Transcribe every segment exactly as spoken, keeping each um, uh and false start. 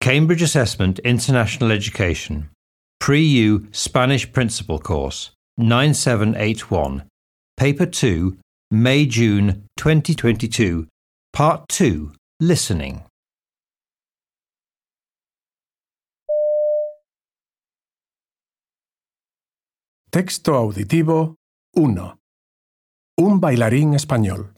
Cambridge Assessment International Education, Pre-U Spanish Principal Course, nine seven eight one, Paper two, May-June twenty twenty-two, Part two, Listening. Texto auditivo uno. Un bailarín español.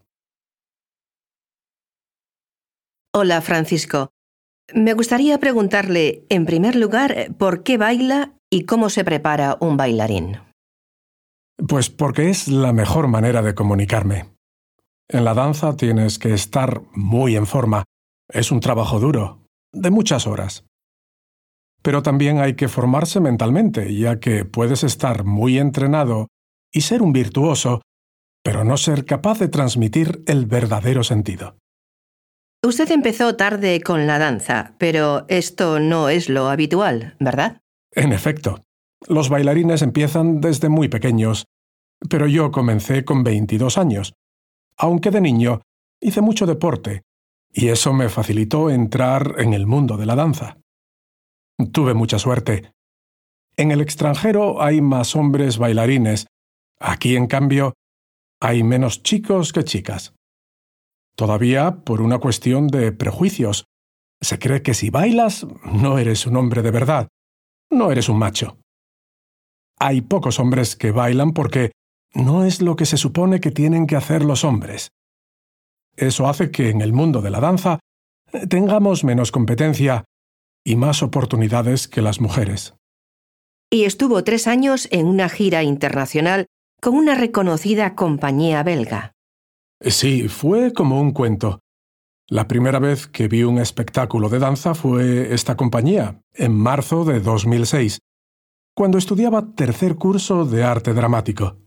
Hola, Francisco. Me gustaría preguntarle, en primer lugar, ¿por qué baila y cómo se prepara un bailarín? Pues porque es la mejor manera de comunicarme. En la danza tienes que estar muy en forma. Es un trabajo duro, de muchas horas. Pero también hay que formarse mentalmente, ya que puedes estar muy entrenado y ser un virtuoso, pero no ser capaz de transmitir el verdadero sentido. Usted empezó tarde con la danza, pero esto no es lo habitual, ¿verdad? En efecto, los bailarines empiezan desde muy pequeños, pero yo comencé con veintidós años, aunque de niño hice mucho deporte, y eso me facilitó entrar en el mundo de la danza. Tuve mucha suerte. En el extranjero hay más hombres bailarines. Aquí, en cambio, hay menos chicos que chicas. Todavía por una cuestión de prejuicios. Se cree que si bailas, no eres un hombre de verdad. No eres un macho. Hay pocos hombres que bailan porque no es lo que se supone que tienen que hacer los hombres. Eso hace que en el mundo de la danza tengamos menos competencia y más oportunidades que las mujeres. Y estuvo tres años en una gira internacional con una reconocida compañía belga. Sí, fue como un cuento. La primera vez que vi un espectáculo de danza fue esta compañía, en marzo de dos mil seis, cuando estudiaba tercer curso de arte dramático.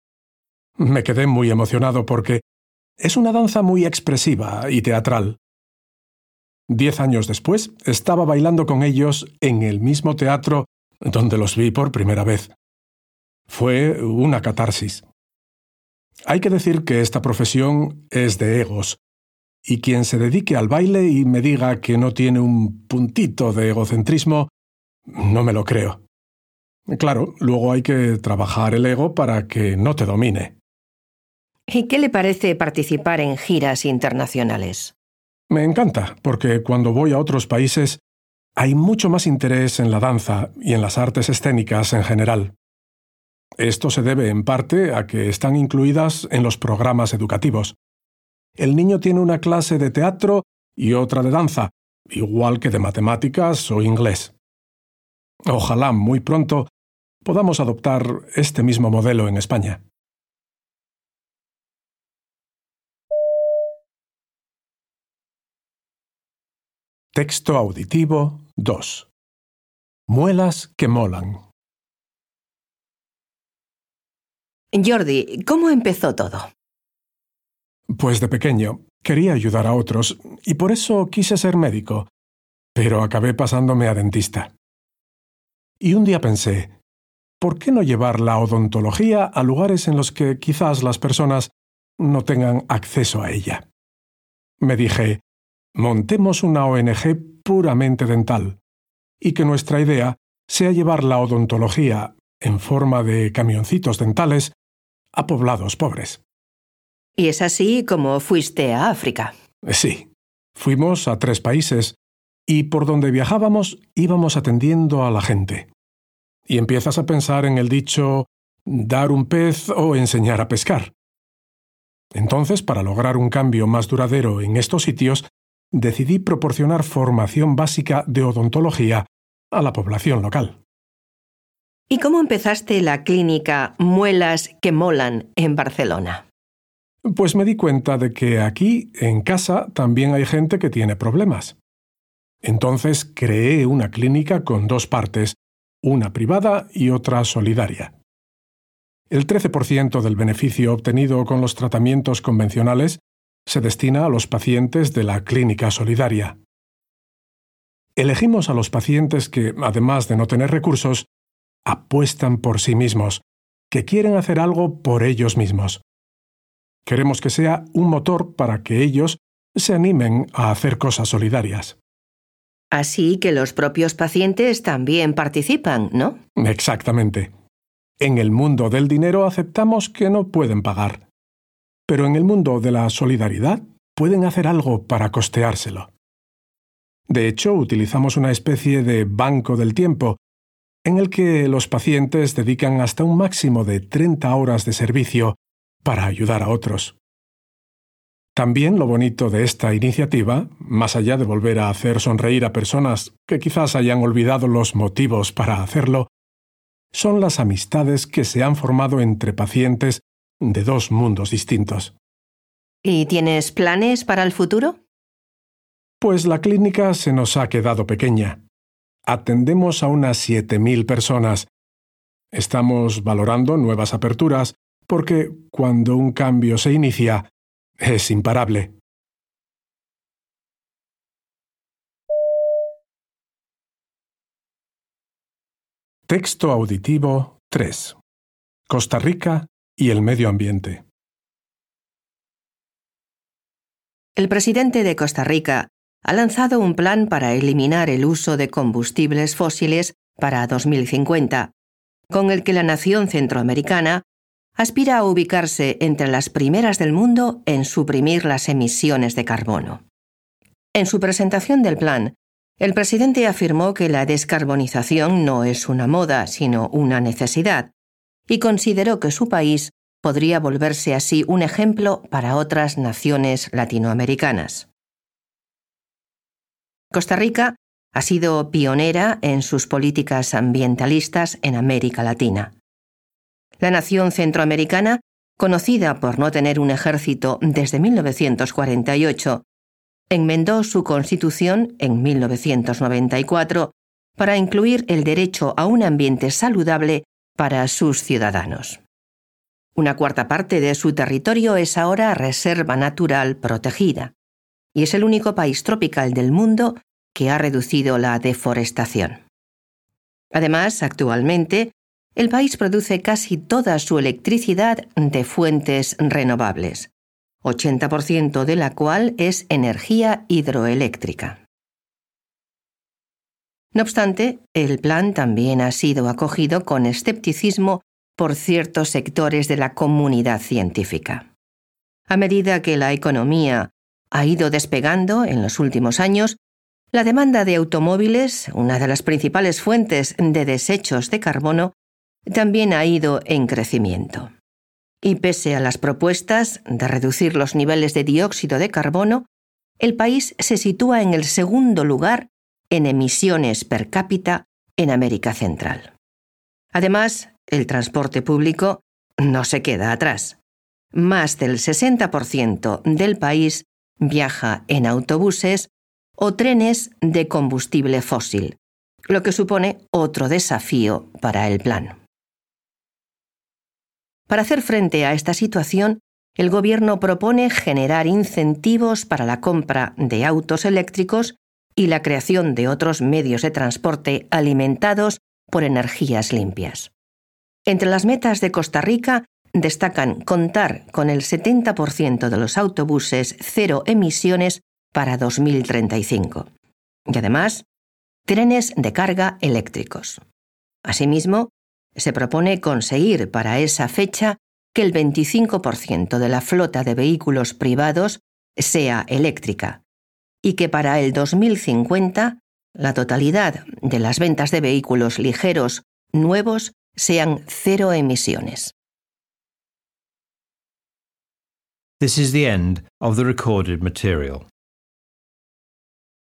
Me quedé muy emocionado porque es una danza muy expresiva y teatral. Diez años después, estaba bailando con ellos en el mismo teatro donde los vi por primera vez. Fue una catarsis. Hay que decir que esta profesión es de egos, y quien se dedique al baile y me diga que no tiene un puntito de egocentrismo, no me lo creo. Claro, luego hay que trabajar el ego para que no te domine. ¿Y qué le parece participar en giras internacionales? Me encanta, porque cuando voy a otros países hay mucho más interés en la danza y en las artes escénicas en general. Esto se debe en parte a que están incluidas en los programas educativos. El niño tiene una clase de teatro y otra de danza, igual que de matemáticas o inglés. Ojalá muy pronto podamos adoptar este mismo modelo en España. Texto auditivo dos. Muelas que molan. Jordi, ¿cómo empezó todo? Pues de pequeño quería ayudar a otros y por eso quise ser médico, pero acabé pasándome a dentista. Y un día pensé, ¿por qué no llevar la odontología a lugares en los que quizás las personas no tengan acceso a ella? Me dije, montemos una O N G puramente dental y que nuestra idea sea llevar la odontología en forma de camioncitos dentales a poblados pobres. ¿Y es así como fuiste a África? Sí. Fuimos a tres países y por donde viajábamos íbamos atendiendo a la gente. Y empiezas a pensar en el dicho dar un pez o enseñar a pescar. Entonces, para lograr un cambio más duradero en estos sitios, decidí proporcionar formación básica de odontología a la población local. ¿Y cómo empezaste la clínica Muelas que Molan en Barcelona? Pues me di cuenta de que aquí, en casa, también hay gente que tiene problemas. Entonces creé una clínica con dos partes, una privada y otra solidaria. El trece por ciento del beneficio obtenido con los tratamientos convencionales se destina a los pacientes de la clínica solidaria. Elegimos a los pacientes que, además de no tener recursos, apuestan por sí mismos, que quieren hacer algo por ellos mismos. Queremos que sea un motor para que ellos se animen a hacer cosas solidarias. Así que los propios pacientes también participan, ¿no? Exactamente. En el mundo del dinero aceptamos que no pueden pagar, pero en el mundo de la solidaridad pueden hacer algo para costeárselo. De hecho, utilizamos una especie de banco del tiempo, en el que los pacientes dedican hasta un máximo de treinta horas de servicio para ayudar a otros. También lo bonito de esta iniciativa, más allá de volver a hacer sonreír a personas que quizás hayan olvidado los motivos para hacerlo, son las amistades que se han formado entre pacientes de dos mundos distintos. ¿Y tienes planes para el futuro? Pues la clínica se nos ha quedado pequeña. Atendemos a unas siete mil personas. Estamos valorando nuevas aperturas porque cuando un cambio se inicia, es imparable. Texto auditivo tres. Costa Rica y el medio ambiente. El presidente de Costa Rica ha lanzado un plan para eliminar el uso de combustibles fósiles para dos mil cincuenta, con el que la nación centroamericana aspira a ubicarse entre las primeras del mundo en suprimir las emisiones de carbono. En su presentación del plan, el presidente afirmó que la descarbonización no es una moda, sino una necesidad, y consideró que su país podría volverse así un ejemplo para otras naciones latinoamericanas. Costa Rica ha sido pionera en sus políticas ambientalistas en América Latina. La nación centroamericana, conocida por no tener un ejército desde mil novecientos cuarenta y ocho, enmendó su constitución en mil novecientos noventa y cuatro para incluir el derecho a un ambiente saludable para sus ciudadanos. Una cuarta parte de su territorio es ahora reserva natural protegida, y es el único país tropical del mundo que ha reducido la deforestación. Además, actualmente, el país produce casi toda su electricidad de fuentes renovables, ochenta por ciento de la cual es energía hidroeléctrica. No obstante, el plan también ha sido acogido con escepticismo por ciertos sectores de la comunidad científica. A medida que la economía ha ido despegando en los últimos años, la demanda de automóviles, una de las principales fuentes de desechos de carbono, también ha ido en crecimiento. Y pese a las propuestas de reducir los niveles de dióxido de carbono, el país se sitúa en el segundo lugar en emisiones per cápita en América Central. Además, el transporte público no se queda atrás. Más del sesenta por ciento del país viaja en autobuses o trenes de combustible fósil, lo que supone otro desafío para el plan. Para hacer frente a esta situación, el gobierno propone generar incentivos para la compra de autos eléctricos y la creación de otros medios de transporte alimentados por energías limpias. Entre las metas de Costa Rica destacan contar con el setenta por ciento de los autobuses cero emisiones para dos mil treinta y cinco y además trenes de carga eléctricos. Asimismo, se propone conseguir para esa fecha que el veinticinco por ciento de la flota de vehículos privados sea eléctrica y que para el dos mil cincuenta la totalidad de las ventas de vehículos ligeros nuevos sean cero emisiones. This is the end of the recorded material.